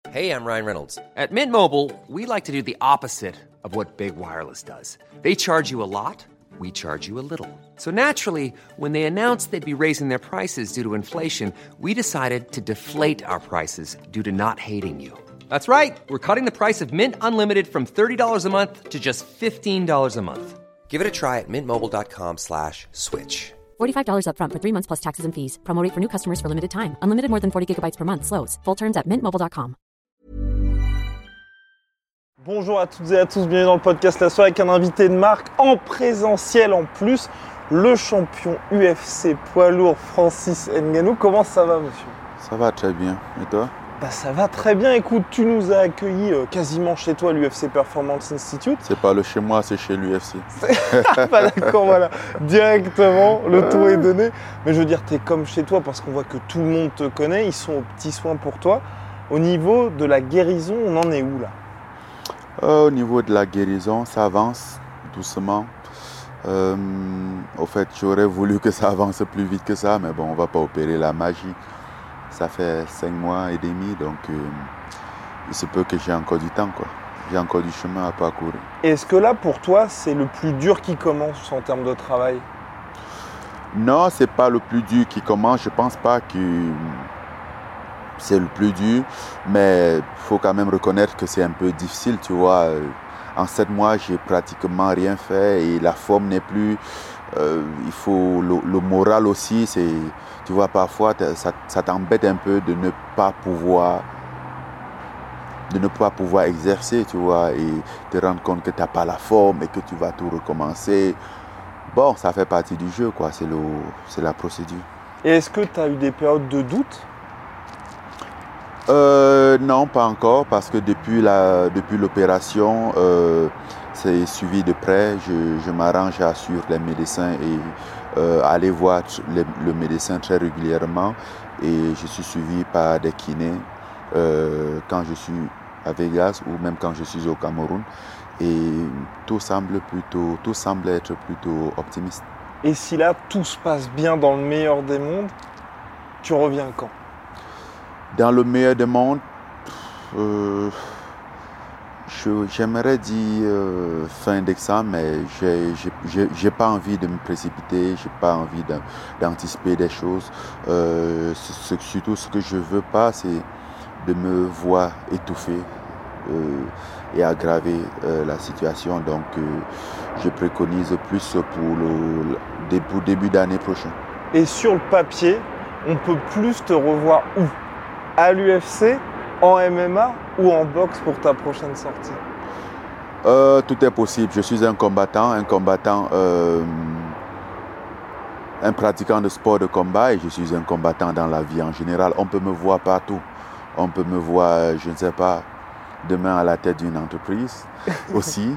Hey, I'm Ryan Reynolds. At Mint Mobile, we like to do the opposite of what Big Wireless does. They charge you a lot, we charge you a little. So naturally, when they announced they'd be raising their prices due to inflation, we decided to deflate our prices due to not hating you. That's right. We're cutting the price of Mint Unlimited from $30 a month to just $15 a month. Give it a try at mintmobile.com/switch. $45 up front for 3 months plus taxes and fees. Promo rate for new customers for limited time. Unlimited more than 40 gigabytes per month. Slows full terms at mintmobile.com. Bonjour à toutes et à tous, bienvenue dans le podcast La Soirée avec un invité de marque en présentiel en plus, le champion UFC poids lourd Francis Ngannou. Comment ça va, monsieur? Ça va très bien, et toi? Ça va très bien, écoute, tu nous as accueillis quasiment chez toi, l'UFC Performance Institute. C'est pas le chez moi, c'est chez l'UFC. D'accord, voilà, directement, le tour est donné. Mais je veux dire, t'es comme chez toi parce qu'on voit que tout le monde te connaît, ils sont aux petits soins pour toi. Au niveau de la guérison, on en est où là? Au niveau de la guérison, ça avance doucement. Au fait, j'aurais voulu que ça avance plus vite que ça, mais bon, on va pas opérer la magie. Ça fait 5 mois et demi, donc il se peut que j'ai encore du temps, quoi. J'ai encore du chemin à parcourir. Est-ce que là, pour toi, c'est le plus dur qui commence en termes de travail? Non, c'est pas le plus dur qui commence. Je pense pas que c'est le plus dur, mais il faut quand même reconnaître que c'est un peu difficile, tu vois. En 7 mois, j'ai pratiquement rien fait et la forme n'est plus... il faut le moral aussi, c'est... Tu vois, parfois, ça t'embête un peu de ne pas pouvoir exercer, tu vois, et te rendre compte que tu n'as pas la forme et que tu vas tout recommencer. Bon, ça fait partie du jeu, quoi, c'est la procédure. Et est-ce que tu as eu des périodes de doute? Non, pas encore, parce que depuis l'opération, c'est suivi de près. Je m'arrange à suivre les médecins et aller voir le médecin très régulièrement. Et je suis suivi par des kinés quand je suis à Vegas ou même quand je suis au Cameroun. Et tout semble être plutôt optimiste. Et si là, tout se passe bien dans le meilleur des mondes, tu reviens quand? Dans le meilleur des mondes, j'aimerais dire fin décembre, mais j'ai pas envie de me précipiter, j'ai pas envie d'anticiper des choses. Surtout ce que je veux pas, c'est de me voir étouffé et aggraver la situation. Donc je préconise plus pour début d'année prochaine. Et sur le papier, on peut plus te revoir où? À l'UFC, en MMA ou en boxe pour ta prochaine sortie? Tout est possible. Je suis un combattant, un pratiquant de sport de combat et je suis un combattant dans la vie en général. On peut me voir partout. On peut me voir, je ne sais pas, demain à la tête d'une entreprise aussi.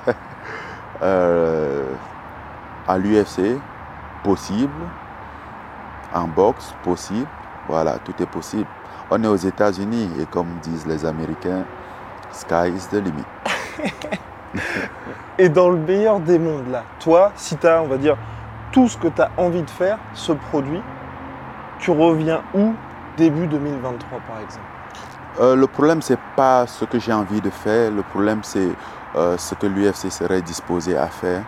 À l'UFC, possible. En boxe, possible. Voilà, tout est possible. On est aux États-Unis et comme disent les Américains, sky is the limit. Et dans le meilleur des mondes, là, toi, si tu as, on va dire, tout ce que tu as envie de faire se produit, tu reviens où début 2023, par exemple? Le problème, c'est pas ce que j'ai envie de faire. Le problème, c'est ce que l'UFC serait disposé à faire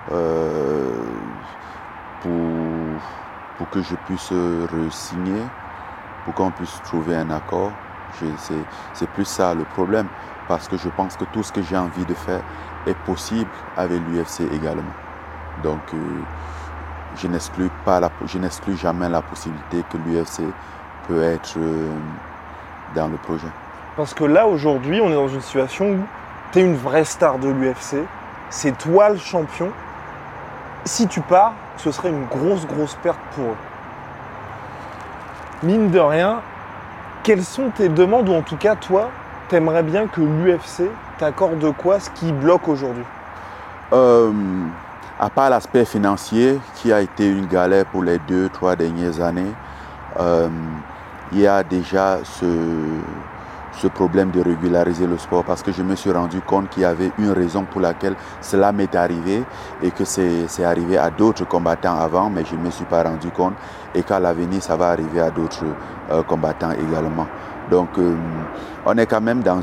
pour que je puisse re-signer, pour qu'on puisse trouver un accord. C'est plus ça le problème, parce que je pense que tout ce que j'ai envie de faire est possible avec l'UFC également. Donc, je n'exclus jamais la possibilité que l'UFC peut être dans le projet. Parce que là, aujourd'hui, on est dans une situation où tu es une vraie star de l'UFC, c'est toi le champion. Si tu pars, ce serait une grosse perte pour eux. Mine de rien, quelles sont tes demandes, ou en tout cas, toi, t'aimerais bien que l'UFC t'accorde quoi, ce qui bloque aujourd'hui? À part l'aspect financier, qui a été une galère pour les 2-3 dernières années, il y a déjà ce problème de régulariser le sport, parce que je me suis rendu compte qu'il y avait une raison pour laquelle cela m'est arrivé et que c'est arrivé à d'autres combattants avant, mais je ne me suis pas rendu compte, et qu'à l'avenir ça va arriver à d'autres combattants également. Donc, on est quand même dans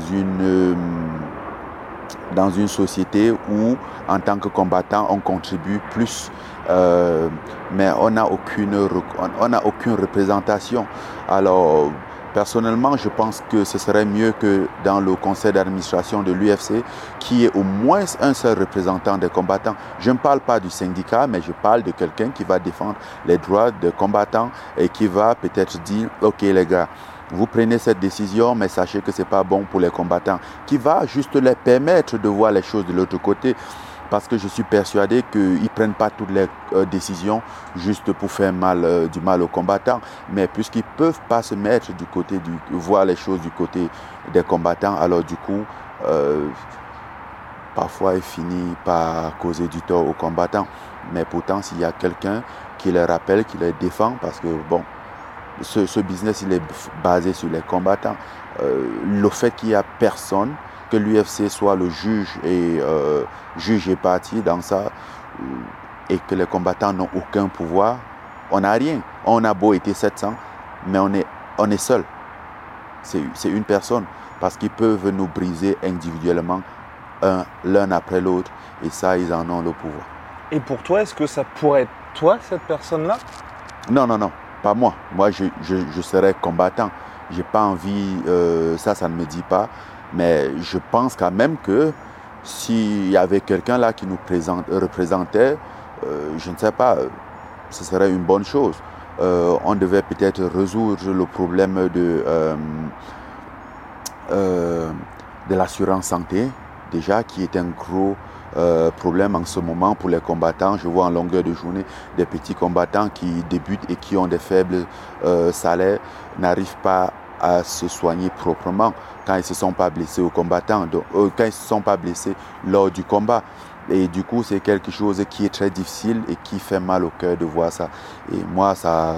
une société où, en tant que combattant, on contribue plus, mais on n'a aucune représentation. Alors, personnellement, je pense que ce serait mieux que dans le conseil d'administration de l'UFC, qu'il y ait au moins un seul représentant des combattants. Je ne parle pas du syndicat, mais je parle de quelqu'un qui va défendre les droits des combattants et qui va peut-être dire « Ok les gars, vous prenez cette décision, mais sachez que ce n'est pas bon pour les combattants », qui va juste leur permettre de voir les choses de l'autre côté. Parce que je suis persuadé qu'ils ne prennent pas toutes les décisions juste pour faire du mal aux combattants. Mais puisqu'ils ne peuvent pas se mettre voir les choses du côté des combattants, alors du coup, parfois ils finissent par causer du tort aux combattants. Mais pourtant, s'il y a quelqu'un qui les rappelle, qui les défend, parce que bon, ce business il est basé sur les combattants. Le fait qu'il n'y a personne, que l'UFC soit le juge et partie dans ça, et que les combattants n'ont aucun pouvoir, on n'a rien. On a beau être 700, mais on est seul. C'est une personne, parce qu'ils peuvent nous briser individuellement, l'un après l'autre, et ça, ils en ont le pouvoir. Et pour toi, est-ce que ça pourrait être toi, cette personne-là? Non, pas moi. Moi, je serais combattant. J'ai pas envie, ça ne me dit pas. Mais je pense quand même que s'il y avait quelqu'un là qui nous représentait, je ne sais pas, ce serait une bonne chose. On devait peut-être résoudre le problème de l'assurance santé, déjà, qui est un gros problème en ce moment pour les combattants. Je vois en longueur de journée des petits combattants qui débutent et qui ont des faibles salaires, n'arrivent pas à se soigner proprement quand ils ne se sont pas blessés au combattant, quand ils ne se sont pas blessés lors du combat. Et du coup, c'est quelque chose qui est très difficile et qui fait mal au cœur de voir ça. Et moi, ça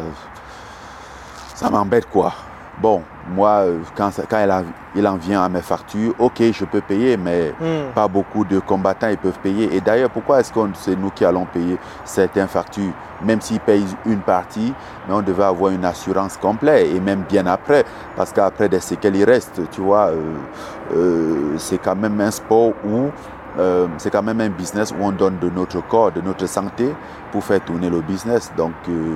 m'embête quoi. Bon, moi, quand il en vient à mes factures, ok, je peux payer, mais pas beaucoup de combattants ils peuvent payer. Et d'ailleurs, pourquoi est-ce que c'est nous qui allons payer certaines factures? Même s'ils payent une partie, mais on devait avoir une assurance complète, et même bien après, parce qu'après des séquelles, il reste, tu vois. C'est quand même un sport où, c'est quand même un business où on donne de notre corps, de notre santé pour faire tourner le business. Donc,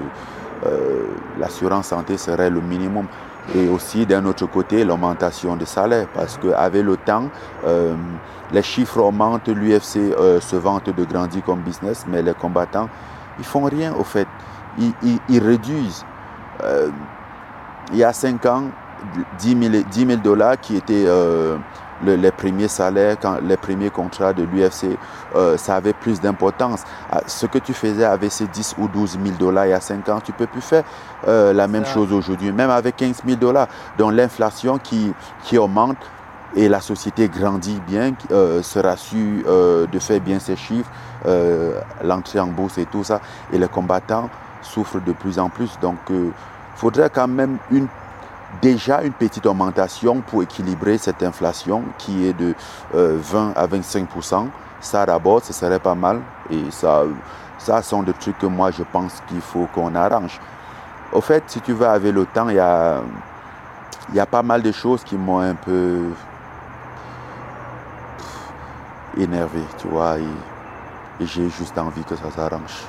l'assurance santé serait le minimum. Et aussi, d'un autre côté, l'augmentation de salaire, parce qu'avec le temps, les chiffres augmentent, l'UFC se vante de grandir comme business, mais les combattants, ils font rien au fait. Ils réduisent. Il y a 5 ans, 10 000 dollars qui étaient les premiers salaires, les premiers contrats de l'UFC, ça avait plus d'importance. Ce que tu faisais avec ces 10 ou 12 000 dollars il y a 5 ans, tu ne peux plus faire la même chose aujourd'hui, même avec 15 000 dollars. Donc l'inflation qui augmente et la société grandit bien, sera sûre de faire bien ses chiffres, l'entrée en bourse et tout ça, et les combattants souffrent de plus en plus. Donc il faudrait quand même déjà une petite augmentation pour équilibrer cette inflation qui est de 20 à 25%. Ça d'abord, ce serait pas mal. Et ça sont des trucs que moi je pense qu'il faut qu'on arrange. Au fait, si tu veux, avec le temps, il y a pas mal de choses qui m'ont un peu énervé, tu vois. Et j'ai juste envie que ça s'arrange.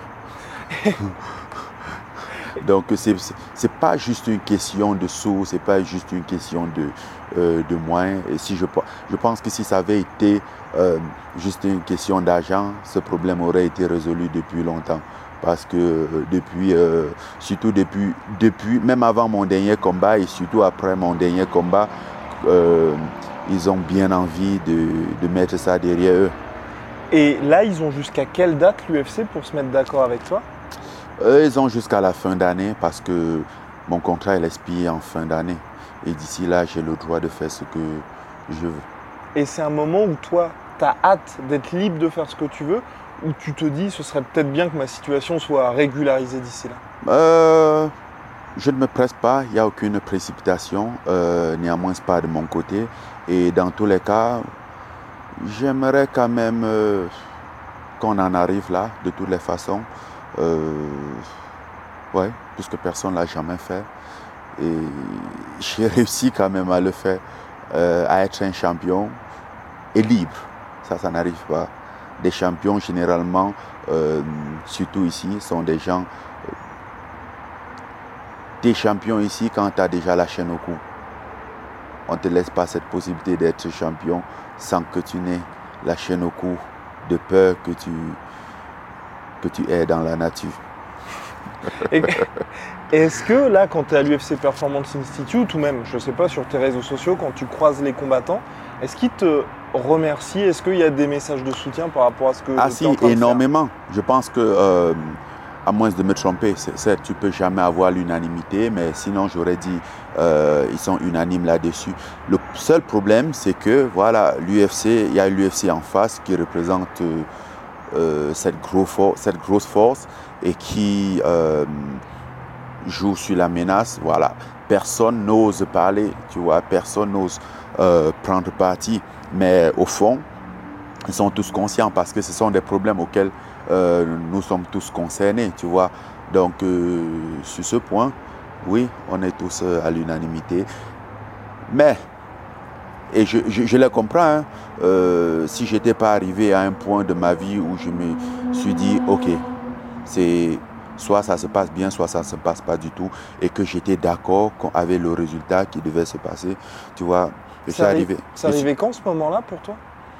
Donc c'est pas juste une question de sous, c'est pas juste une question de moyens. Et si je pense que si ça avait été juste une question d'argent, ce problème aurait été résolu depuis longtemps. Parce que surtout depuis, même avant mon dernier combat et surtout après mon dernier combat, ils ont bien envie de mettre ça derrière eux. Et là, ils ont jusqu'à quelle date l'UFC pour se mettre d'accord avec toi? Ils ont jusqu'à la fin d'année parce que mon contrat il expire en fin d'année. Et d'ici là, j'ai le droit de faire ce que je veux. Et c'est un moment où toi, tu as hâte d'être libre de faire ce que tu veux, ou tu te dis ce serait peut-être bien que ma situation soit régularisée d'ici là? Je ne me presse pas, il n'y a aucune précipitation, néanmoins pas de mon côté. Et dans tous les cas, j'aimerais quand même qu'on en arrive là, de toutes les façons. Ouais, puisque personne ne l'a jamais fait. Et j'ai réussi quand même à le faire, à être un champion et libre. Ça n'arrive pas. Des champions, généralement, surtout ici, sont des gens... T'es champion ici quand tu as déjà la chaîne au cou. On ne te laisse pas cette possibilité d'être champion sans que tu n'aies la chaîne au cou, de peur que tu aies dans la nature. Et est-ce que là, quand tu es à l'UFC Performance Institute, ou même, je ne sais pas, sur tes réseaux sociaux, quand tu croises les combattants, est-ce qu'ils te remercient? Est-ce qu'il y a des messages de soutien par rapport à ce que tu es en train de faire? Énormément. Je pense que, à moins de me tromper, tu ne peux jamais avoir l'unanimité, mais sinon j'aurais dit ils sont unanimes là-dessus. Le seul problème, c'est que voilà, il y a l'UFC en face qui représente cette grosse force et qui joue sur la menace. Voilà. Personne n'ose parler, tu vois, personne n'ose prendre parti. Mais au fond, ils sont tous conscients parce que ce sont des problèmes auxquels nous sommes tous concernés, tu vois. Donc, sur ce point, oui, on est tous à l'unanimité. Mais, et je le comprends, hein, si je n'étais pas arrivé à un point de ma vie où je me suis dit, ok, c'est soit ça se passe bien, soit ça ne se passe pas du tout, et que j'étais d'accord avec le résultat qui devait se passer, tu vois. C'est arrivé quand ce moment-là pour toi?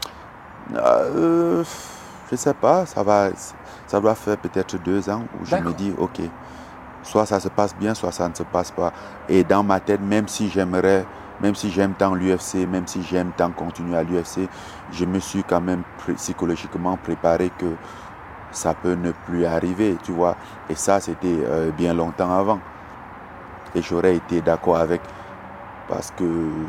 Je ne sais pas, ça doit faire peut-être 2 ans où je me dis, ok, soit ça se passe bien, soit ça ne se passe pas. Et dans ma tête, même si j'aime tant l'UFC, même si j'aime tant continuer à l'UFC, je me suis quand même psychologiquement préparé que ça peut ne plus arriver, tu vois. Et ça, c'était bien longtemps avant. Et j'aurais été d'accord avec, parce que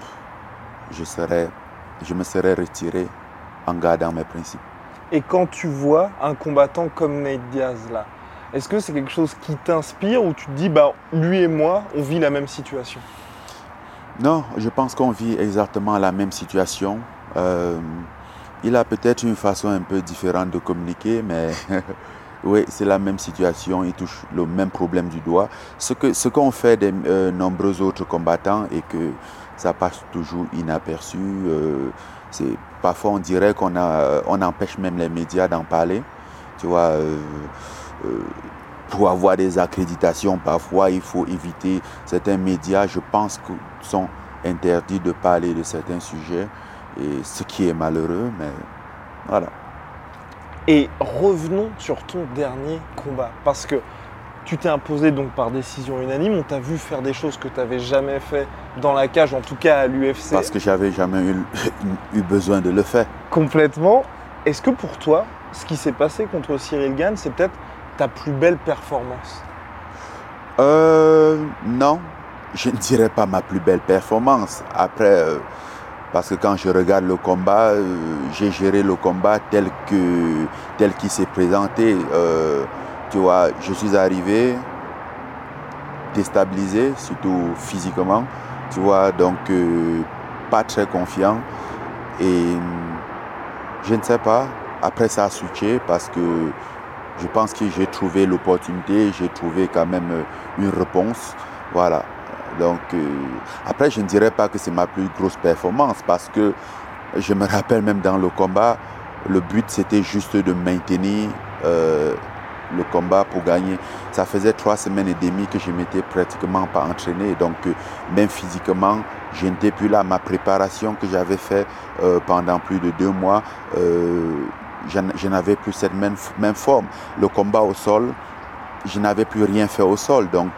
je me serais retiré en gardant mes principes. Et quand tu vois un combattant comme Nate Diaz là, est-ce que c'est quelque chose qui t'inspire ou tu te dis, bah, lui et moi, on vit la même situation? Non, je pense qu'on vit exactement la même situation. Il a peut-être une façon un peu différente de communiquer, mais oui, c'est la même situation. Il touche le même problème du doigt. Ce qu'ont fait des nombreux autres combattants et que ça passe toujours inaperçu. Parfois, on dirait on empêche même les médias d'en parler. Tu vois, pour avoir des accréditations, parfois, il faut éviter certains médias. Je pense qu'ils sont interdits de parler de certains sujets, et ce qui est malheureux, mais voilà. Et revenons sur ton dernier combat, parce que tu t'es imposé donc par décision unanime. On t'a vu faire des choses que tu n'avais jamais fait dans la cage, en tout cas à l'UFC. Parce que j'avais jamais eu besoin de le faire. Complètement. Est-ce que pour toi, ce qui s'est passé contre Cyril Gane, c'est peut-être ta plus belle performance? Non, je ne dirais pas ma plus belle performance. Après, parce que quand je regarde le combat, j'ai géré le combat tel qu'il s'est présenté. Tu vois, je suis arrivé déstabilisé, surtout physiquement, tu vois, donc pas très confiant. Et je ne sais pas, après ça a switché parce que je pense que j'ai trouvé l'opportunité, j'ai trouvé quand même une réponse, voilà. Donc après, je ne dirais pas que c'est ma plus grosse performance parce que je me rappelle même dans le combat, le but c'était juste de maintenir le combat pour gagner. Ça faisait 3 semaines et demie que je ne m'étais pratiquement pas entraîné. Donc, même physiquement, je n'étais plus là. Ma préparation que j'avais faite pendant plus de 2 mois, je n'avais plus cette même forme. Le combat au sol, je n'avais plus rien fait au sol. Donc,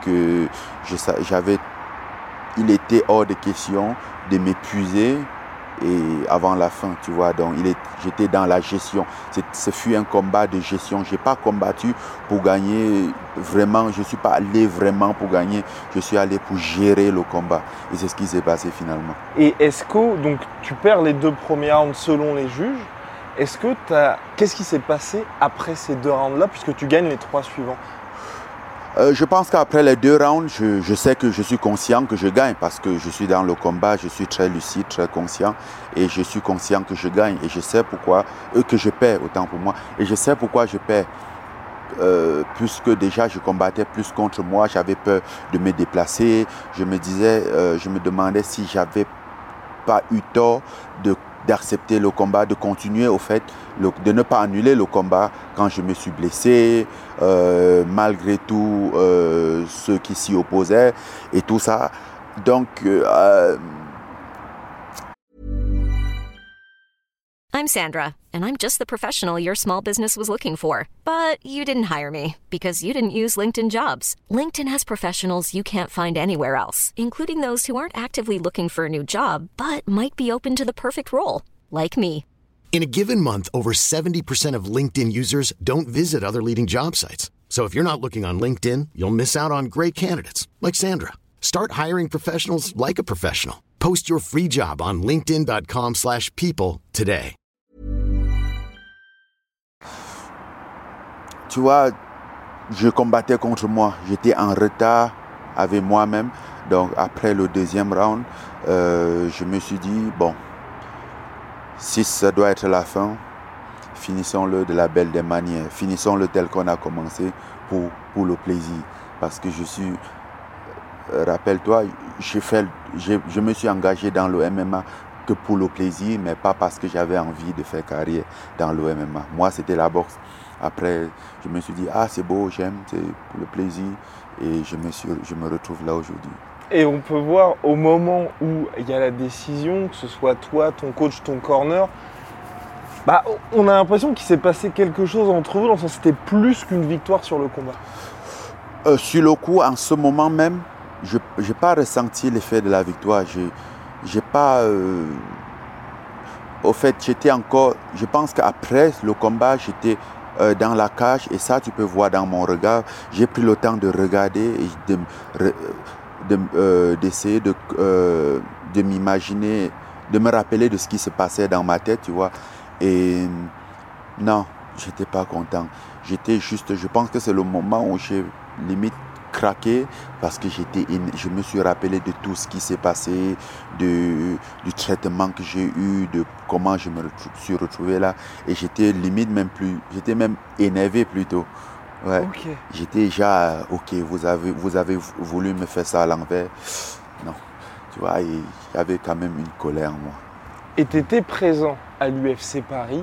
il était hors de question de m'épuiser et avant la fin, tu vois, donc j'étais dans la gestion. Ce fut un combat de gestion. Je n'ai pas combattu pour gagner vraiment, je ne suis pas allé vraiment pour gagner, je suis allé pour gérer le combat. Et c'est ce qui s'est passé finalement. Et est-ce que donc, tu perds les 2 premiers rounds selon les juges? Qu'est-ce qui s'est passé après ces 2 rounds-là, puisque tu gagnes les 3 suivants? Je pense qu'après les 2 rounds, je sais que je suis conscient que je gagne parce que je suis dans le combat, je suis très lucide, très conscient et je suis conscient que je gagne et je sais pourquoi, que je perds, autant pour moi, et je sais pourquoi je perds. puisque déjà je combattais plus contre moi, j'avais peur de me déplacer. Je me demandais si j'avais pas eu tort d'accepter le combat, de continuer au fait, de ne pas annuler le combat quand je me suis blessé, malgré tout ceux qui s'y opposaient et tout ça. Donc, I'm Sandra, and I'm just the professional your small business was looking for. But you didn't hire me because you didn't use LinkedIn Jobs. LinkedIn has professionals you can't find anywhere else, including those who aren't actively looking for a new job, but might be open to the perfect role, like me. In a given month, over 70% of LinkedIn users don't visit other leading job sites. So if you're not looking on LinkedIn, you'll miss out on great candidates like Sandra. Start hiring professionals like a professional. Post your free job on linkedin.com/people today. Tu vois, je combattais contre moi. J'étais en retard avec moi-même. Donc après le deuxième round, je me suis dit, bon, si ça doit être la fin, finissons-le de la belle des manières. Finissons-le tel qu'on a commencé pour le plaisir. Parce que je suis... rappelle-toi, je me suis engagé dans le MMA que pour le plaisir, mais pas parce que j'avais envie de faire carrière dans le MMA. Moi, c'était la boxe. Après, je me suis dit, c'est beau, j'aime, c'est pour le plaisir. Et je me retrouve là aujourd'hui. Et on peut voir au moment où il y a la décision, que ce soit toi, ton coach, ton corner, on a l'impression qu'il s'est passé quelque chose entre vous, dans le sens que c'était plus qu'une victoire sur le combat. Sur le coup, en ce moment même, je n'ai pas ressenti l'effet de la victoire. J'ai pas... Au fait, j'étais encore... Je pense qu'après le combat, j'étais dans la cage. Et ça, tu peux voir dans mon regard. J'ai pris le temps de regarder et d'essayer de m'imaginer, de me rappeler de ce qui se passait dans ma tête, tu vois. Et non, je n'étais pas content. J'étais juste... Je pense que c'est le moment où j'ai limite craqué parce que je me suis rappelé de tout ce qui s'est passé, du traitement que j'ai eu, de comment je me suis retrouvé là, et j'étais même énervé plutôt. Ouais. Okay. J'étais déjà vous avez voulu me faire ça à l'envers. Non, tu vois, il y avait quand même une colère en moi. Et tu étais présent à l'UFC Paris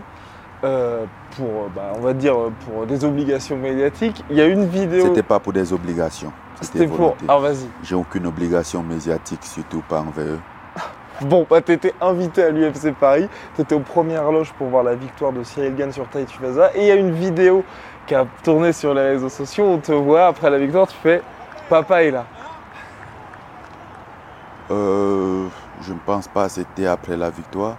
pour des obligations médiatiques. Il y a une vidéo... C'était pas pour des obligations. C'était pour... Alors vas-y. J'ai aucune obligation médiatique, surtout pas envers eux. Bon, tu étais invité à l'UFC Paris. Tu étais aux premières loges pour voir la victoire de Cyril Gane sur Tai Tuivasa. Et il y a une vidéo qui a tourné sur les réseaux sociaux. On te voit après la victoire, tu fais « Papa est là ». Je ne pense pas que c'était après la victoire.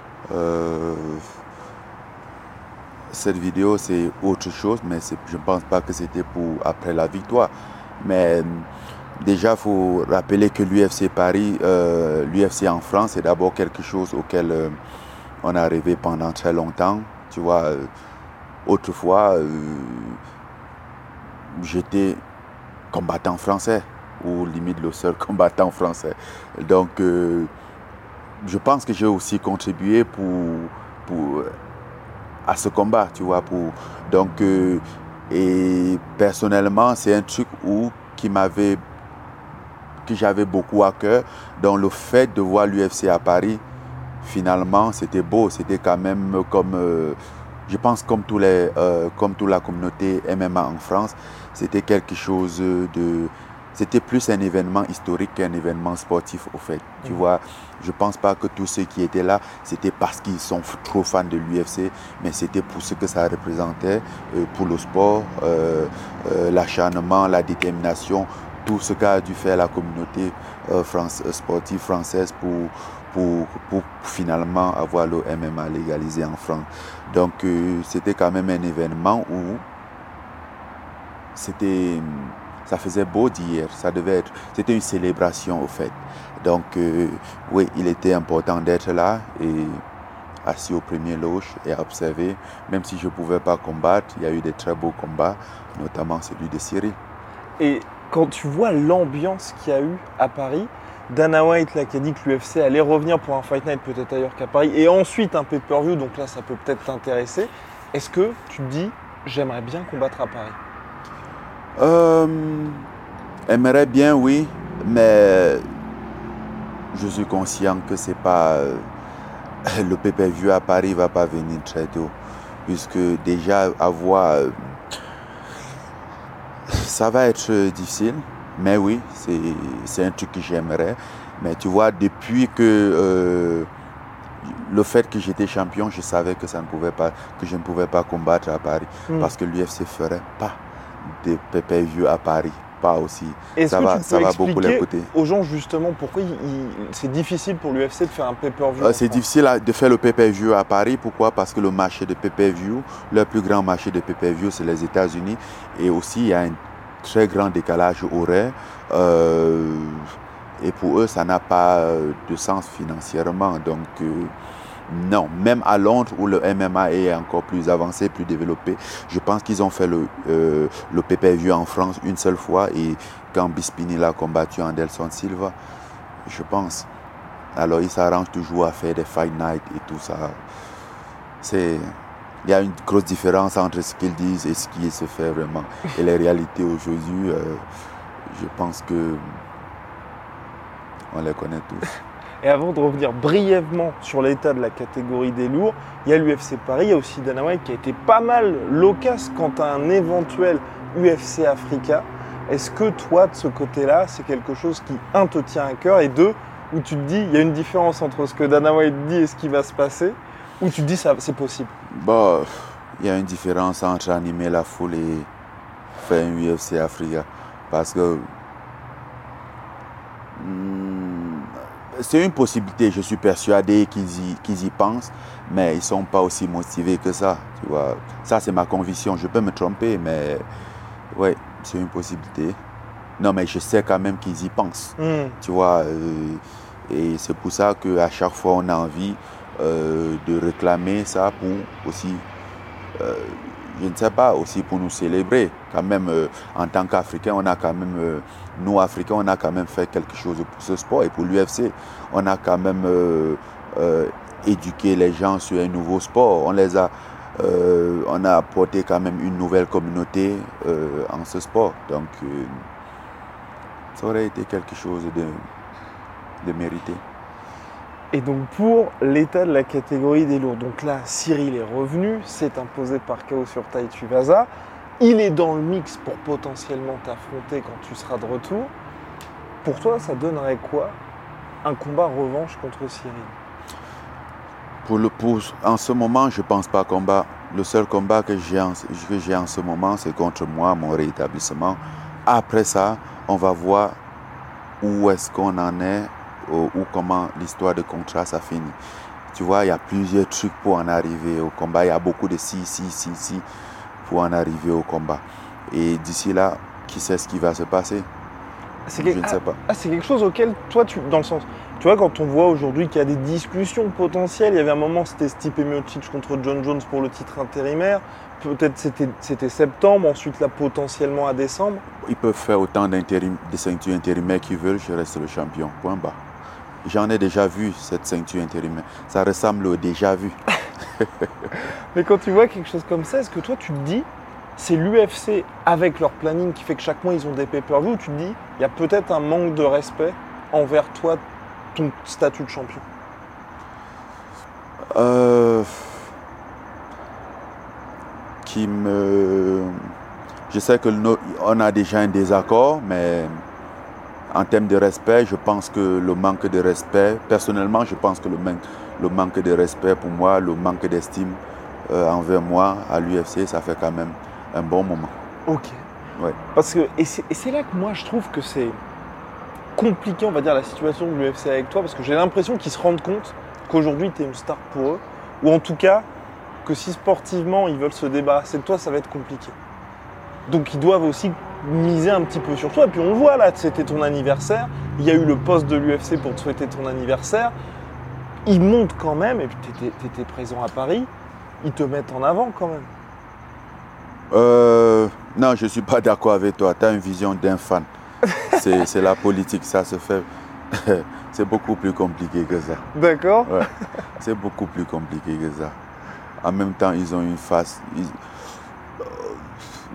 Cette vidéo, c'est autre chose, mais je ne pense pas que c'était pour après la victoire. Mais déjà, il faut rappeler que l'UFC Paris, l'UFC en France, c'est d'abord quelque chose auquel on a rêvé pendant très longtemps. Tu vois, autrefois, j'étais combattant français, ou limite le seul combattant français. Donc, je pense que j'ai aussi contribué à ce combat, tu vois. Donc, et personnellement, c'est un truc que j'avais beaucoup à cœur. Donc, le fait de voir l'UFC à Paris, finalement, c'était beau. C'était quand même comme, je pense, comme toute la communauté MMA en France, c'était quelque chose de... C'était plus un événement historique qu'un événement sportif, au fait. Tu vois, je ne pense pas que tous ceux qui étaient là, c'était parce qu'ils sont trop fans de l'UFC, mais c'était pour ce que ça représentait pour le sport, l'acharnement, la détermination, tout ce qu'a dû faire la communauté sportive française pour finalement avoir le MMA légalisé en France. Donc, c'était quand même un événement où ça faisait beau d'hier, c'était une célébration au fait. Donc oui, il était important d'être là et assis au premier loge et observer. Même si je ne pouvais pas combattre, il y a eu des très beaux combats, notamment celui de Cyril. Et quand tu vois l'ambiance qu'il y a eu à Paris, Dana White là, qui a dit que l'UFC allait revenir pour un Fight Night peut-être ailleurs qu'à Paris, et ensuite un pay-per-view, donc là ça peut peut-être t'intéresser. Est-ce que tu te dis, j'aimerais bien combattre à Paris? Aimerais bien, oui, mais je suis conscient que c'est pas le pay-per-view à Paris va pas venir très tôt, puisque déjà avoir ça va être difficile, mais oui, c'est un truc que j'aimerais. Mais tu vois, depuis que le fait que j'étais champion, je savais que je ne pouvais pas combattre à Paris, parce que l'UFC ferait pas de pay-per-view à Paris. Pas aussi. Est-ce que tu peux beaucoup les coûter. Aux gens justement pourquoi c'est difficile pour l'UFC de faire un pay-per-view? C'est difficile de faire le pay-per-view à Paris. Pourquoi? Parce que le marché de pay-per-view, le plus grand marché de pay-per-view, c'est les États-Unis. Et aussi, il y a un très grand décalage horaire. Et pour eux, ça n'a pas de sens financièrement. Donc, non, même à Londres où le MMA est encore plus avancé, plus développé, je pense qu'ils ont fait le pay-per-view en France une seule fois et quand Bisping l'a combattu Anderson Silva, je pense. Alors ils s'arrangent toujours à faire des fight night et tout ça. Il y a une grosse différence entre ce qu'ils disent et ce qui se fait vraiment. Et les réalités aujourd'hui, je pense que on les connaît tous. Et avant de revenir brièvement sur l'état de la catégorie des lourds, il y a l'UFC Paris, il y a aussi Dana White qui a été pas mal loquace quant à un éventuel UFC Africa. Est-ce que toi, de ce côté-là, c'est quelque chose qui, un, te tient à cœur et deux, où tu te dis, il y a une différence entre ce que Dana White dit et ce qui va se passer, ou tu te dis, c'est possible? Bon, il y a une différence entre animer la foule et faire un UFC Africa. Parce que c'est une possibilité, je suis persuadé qu'ils y pensent, mais ils ne sont pas aussi motivés que ça. Tu vois. Ça, c'est ma conviction. Je peux me tromper, mais oui, c'est une possibilité. Non, mais je sais quand même qu'ils y pensent. Tu vois, et c'est pour ça qu'à chaque fois, on a envie de réclamer ça pour aussi, je ne sais pas, aussi pour nous célébrer. Quand même, en tant qu'Africains, on a quand même... nous, Africains, on a quand même fait quelque chose pour ce sport et pour l'UFC. On a quand même éduqué les gens sur un nouveau sport. On a apporté quand même une nouvelle communauté en ce sport. Donc, ça aurait été quelque chose de mérité. Et donc, pour l'état de la catégorie des lourds, donc là, Cyril est revenu, s'est imposé par KO sur Tai Tuivasa. Il est dans le mix pour potentiellement t'affronter quand tu seras de retour. Pour toi, ça donnerait quoi un combat revanche contre Cyril? En ce moment, je ne pense pas combat. Le seul combat que j'ai en ce moment, c'est contre moi, mon rétablissement. Après ça, on va voir où est-ce qu'on en est ou comment l'histoire de contrat, ça finit. Tu vois, il y a plusieurs trucs pour en arriver au combat. Il y a beaucoup de si. Pour en arriver au combat. Et d'ici là, qui sait ce qui va se passer? Je ne sais pas. C'est quelque chose auquel toi, dans le sens, tu vois, quand on voit aujourd'hui qu'il y a des discussions potentielles, il y avait un moment, c'était Stipe Miocic contre John Jones pour le titre intérimaire, peut-être c'était septembre, ensuite là potentiellement à décembre. Ils peuvent faire autant de ceintures intérimaires qu'ils veulent, je reste le champion, point bas. J'en ai déjà vu cette ceinture intérimaire, ça ressemble au déjà vu. Mais quand tu vois quelque chose comme ça, est-ce que toi tu te dis, c'est l'UFC avec leur planning qui fait que chaque mois ils ont des pay-per-view, ou tu te dis, il y a peut-être un manque de respect envers toi, ton statut de champion? Je sais qu'on a déjà un désaccord, mais en termes de respect, je pense que le manque de respect, personnellement, je pense que le manque de respect pour moi, le manque d'estime envers moi à l'UFC, ça fait quand même un bon moment. Ok. Ouais. Parce que, et c'est là que moi je trouve que c'est compliqué, on va dire, la situation de l'UFC avec toi, parce que j'ai l'impression qu'ils se rendent compte qu'aujourd'hui tu es une star pour eux, ou en tout cas que si sportivement ils veulent se débarrasser de toi, ça va être compliqué. Donc ils doivent aussi miser un petit peu sur toi. Et puis on voit là, c'était ton anniversaire, il y a eu le poste de l'UFC pour te souhaiter ton anniversaire. Ils montent quand même, et puis tu étais présent à Paris, ils te mettent en avant quand même. Non, je ne suis pas d'accord avec toi. Tu as une vision d'un fan. C'est la politique, ça se fait. C'est beaucoup plus compliqué que ça. D'accord. Ouais, c'est beaucoup plus compliqué que ça. En même temps, ils ont une face.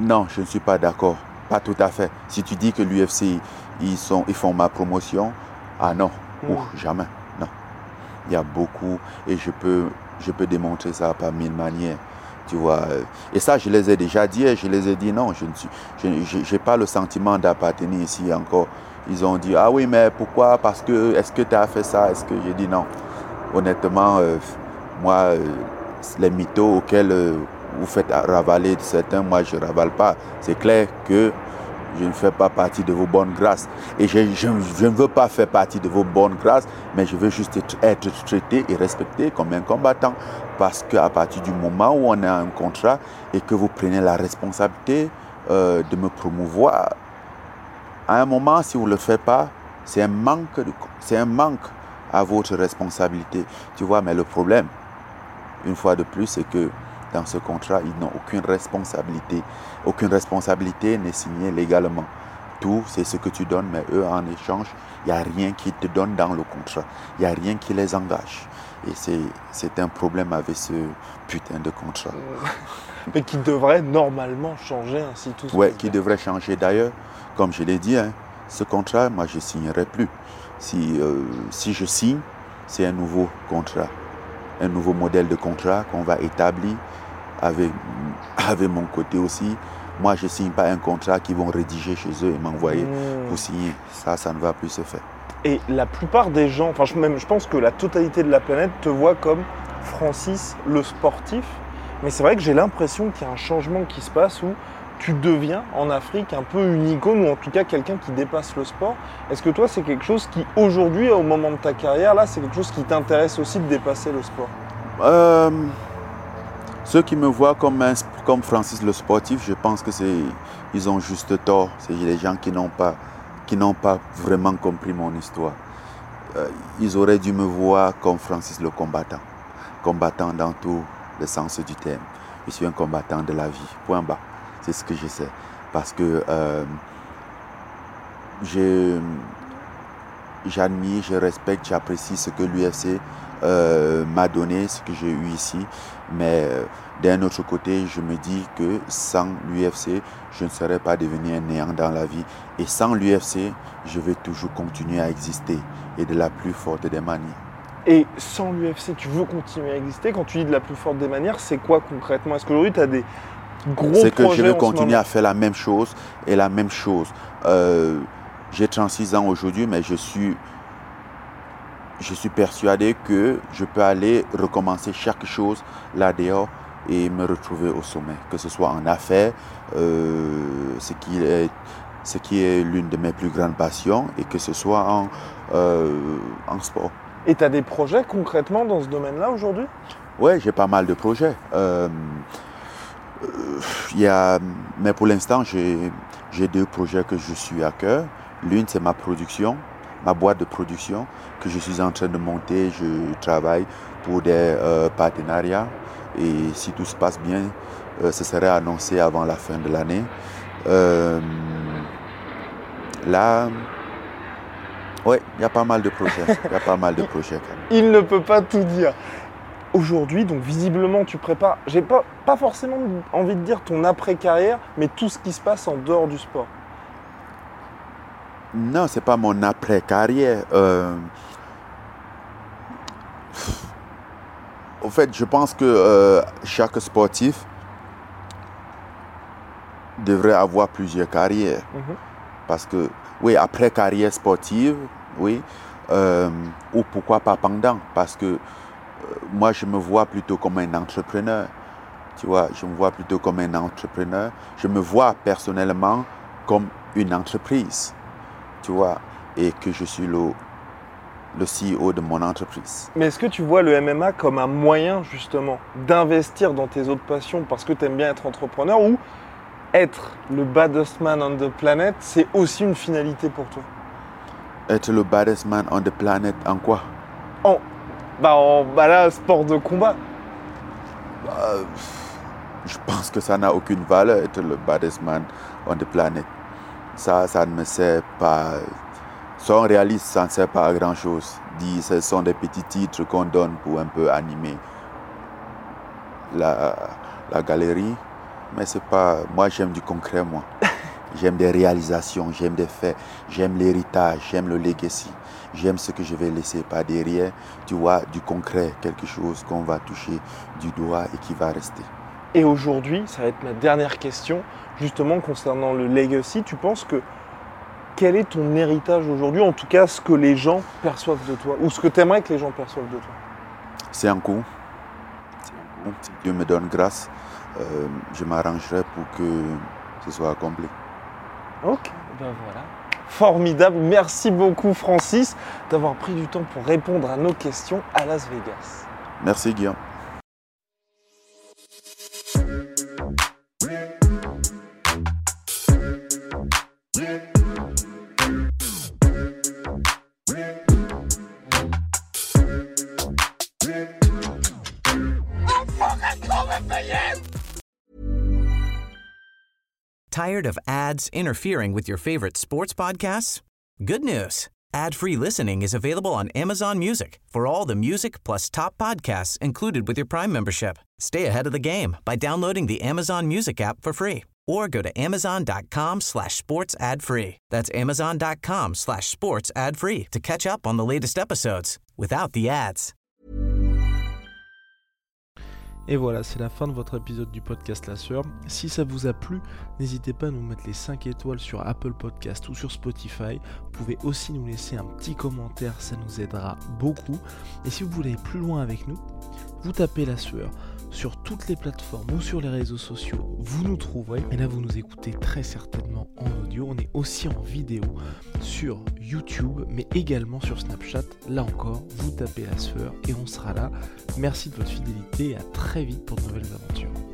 Non, je ne suis pas d'accord. Pas tout à fait. Si tu dis que l'UFC, ils font ma promotion, ah non, jamais, non. Il y a beaucoup, et je peux démontrer ça par 1000 manières. Tu vois. Et ça, je les ai déjà dit, et je les ai dit non, je n'ai pas le sentiment d'appartenir ici encore. Ils ont dit, ah oui, mais pourquoi? Parce que, est-ce que tu as fait ça? Est-ce que j'ai dit non? Honnêtement, moi, les mythos auxquels vous faites ravaler certains, moi je ne ravale pas. C'est clair que je ne fais pas partie de vos bonnes grâces. Et je ne veux pas faire partie de vos bonnes grâces, mais je veux juste être traité et respecté comme un combattant. Parce qu'à partir du moment où on a un contrat et que vous prenez la responsabilité de me promouvoir, à un moment, si vous ne le faites pas, c'est un manque à votre responsabilité. Tu vois, mais le problème, une fois de plus, c'est que dans ce contrat, ils n'ont aucune responsabilité. Aucune responsabilité n'est signée légalement. Tout, c'est ce que tu donnes, mais eux, en échange, il n'y a rien qui te donne dans le contrat. Il n'y a rien qui les engage. Et c'est un problème avec ce putain de contrat. Mais qui devrait normalement changer ainsi tout ça. Oui, qui devrait changer d'ailleurs. Comme je l'ai dit, hein, ce contrat, moi, je ne signerai plus. Si je signe, c'est un nouveau contrat. Un nouveau modèle de contrat qu'on va établir avec mon côté aussi. Moi, je ne signe pas un contrat qu'ils vont rédiger chez eux et m'envoyer pour signer. Ça ne va plus se faire. Et la plupart des gens, enfin je pense que la totalité de la planète te voit comme Francis le sportif. Mais c'est vrai que j'ai l'impression qu'il y a un changement qui se passe où tu deviens en Afrique un peu une icône ou en tout cas quelqu'un qui dépasse le sport. Est-ce que toi, c'est quelque chose qui aujourd'hui, au moment de ta carrière, là, c'est quelque chose qui t'intéresse aussi de dépasser le sport? Ceux qui me voient comme Francis le sportif, je pense que ils ont juste tort. C'est les gens qui n'ont pas vraiment compris mon histoire. Ils auraient dû me voir comme Francis le combattant. Combattant dans tout le sens du terme. Je suis un combattant de la vie. Point bas. C'est ce que je sais. Parce que j'admire, je respecte, j'apprécie ce que l'UFC m'a donné, ce que j'ai eu ici. Mais d'un autre côté, je me dis que sans l'UFC, je ne serais pas devenu un néant dans la vie. Et sans l'UFC, je vais toujours continuer à exister et de la plus forte des manières. Et sans l'UFC, tu veux continuer à exister? Quand tu dis de la plus forte des manières, c'est quoi concrètement? Est-ce qu'aujourd'hui, tu as des gros projets? C'est que je veux continuer à faire la même chose et la même chose. J'ai 36 ans aujourd'hui, mais je suis persuadé que je peux aller recommencer chaque chose là dehors et me retrouver au sommet, que ce soit en affaires, ce qui est l'une de mes plus grandes passions, et que ce soit en sport. Et tu as des projets concrètement dans ce domaine-là aujourd'hui? Oui, j'ai pas mal de projets. Mais pour l'instant, j'ai 2 projets que je suis à cœur. L'une, c'est ma boîte de production que je suis en train de monter. Je travaille pour des partenariats et si tout se passe bien, ce serait annoncé avant la fin de l'année. Là, oui, il y a pas mal de projets. Il ne peut pas tout dire. Aujourd'hui, donc visiblement, tu prépares, j'ai pas forcément envie de dire ton après-carrière, mais tout ce qui se passe en dehors du sport. Non, c'est pas mon après-carrière. En fait, je pense que chaque sportif devrait avoir plusieurs carrières. Parce que, oui, après carrière sportive, oui, ou pourquoi pas pendant. Parce que moi, je me vois plutôt comme un entrepreneur. Tu vois, je me vois plutôt comme un entrepreneur. Je me vois personnellement comme une entreprise. Tu vois, et que je suis le CEO de mon entreprise. Mais est-ce que tu vois le MMA comme un moyen justement d'investir dans tes autres passions parce que tu aimes bien être entrepreneur, ou être le baddest man on the planet, c'est aussi une finalité pour toi? Être le baddest man on the planet en quoi? Là, sport de combat. Je pense que ça n'a aucune valeur, être le baddest man on the planet. Ça ne me sert pas. Soyons réalistes, ça ne sert pas à grand chose. Ce sont des petits titres qu'on donne pour un peu animer la galerie. Mais c'est pas... Moi, j'aime du concret, moi. J'aime des réalisations, j'aime des faits, j'aime l'héritage, j'aime le legacy. J'aime ce que je vais laisser par derrière, tu vois, du concret, quelque chose qu'on va toucher du doigt et qui va rester. Et aujourd'hui, ça va être ma dernière question, justement concernant le legacy. Tu penses que quel est ton héritage aujourd'hui, en tout cas ce que les gens perçoivent de toi, ou ce que tu aimerais que les gens perçoivent de toi? C'est un coup. Si Dieu me donne grâce, je m'arrangerai pour que ce soit accompli. Ok, ben voilà. Formidable. Merci beaucoup Francis d'avoir pris du temps pour répondre à nos questions à Las Vegas. Merci Guillaume. Tired of ads interfering with your favorite sports podcasts? Good news. Ad-free listening is available on Amazon Music for all the music plus top podcasts included with your Prime membership. Stay ahead of the game by downloading the Amazon Music app for free or go to amazon.com/sports ad free. That's amazon.com/sports ad free to catch up on the latest episodes without the ads. Et voilà, c'est la fin de votre épisode du podcast La Sueur. Si ça vous a plu, n'hésitez pas à nous mettre les 5 étoiles sur Apple Podcast ou sur Spotify. Vous pouvez aussi nous laisser un petit commentaire, ça nous aidera beaucoup. Et si vous voulez aller plus loin avec nous, vous tapez La Sueur sur toutes les plateformes ou sur les réseaux sociaux, vous nous trouverez. Et là, vous nous écoutez très certainement en audio. On est aussi en vidéo sur YouTube, mais également sur Snapchat. Là encore, vous tapez La Sueur et on sera là. Merci de votre fidélité et à très vite pour de nouvelles aventures.